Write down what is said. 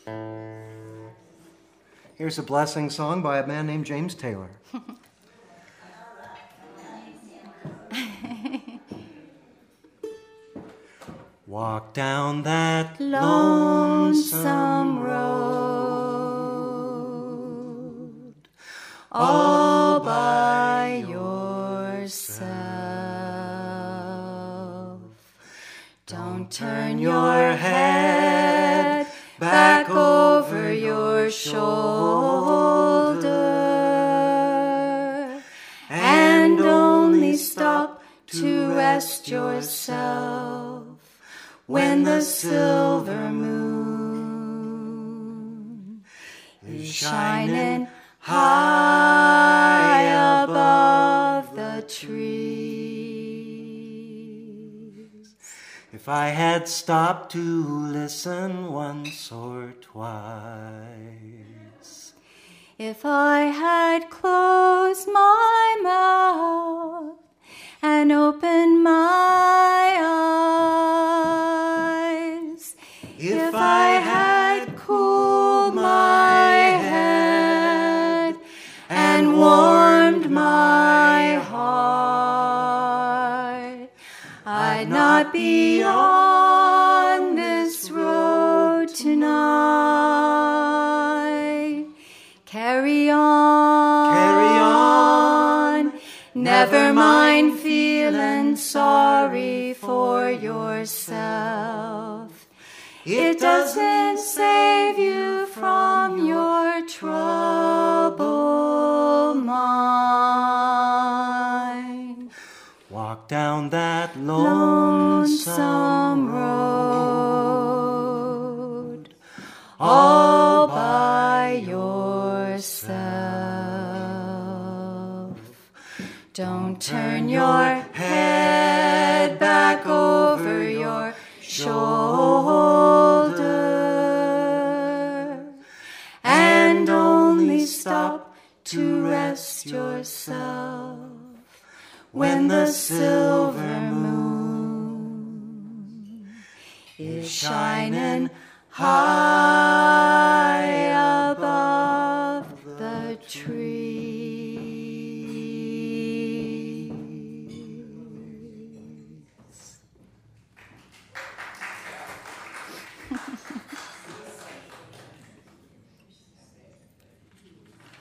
Here's a blessing song by a man named James Taylor. Walk down that lonesome road all by yourself. Don't turn your head back over your shoulder and only stop to rest yourself when the silver moon is shining high above the trees. If I had stopped to listen once or twice, if I had closed my mouth and opened my eyes, if I had cooled my head and warmed my heart, I'd not be on this road tonight. Carry on, never mind feeling sorry for yourself. It doesn't save you from your troubled mind. Walk down that lonesome road all by yourself. Don't turn your head back over your shoulder and only stop to rest yourself when the silver moon is shining high above the tree.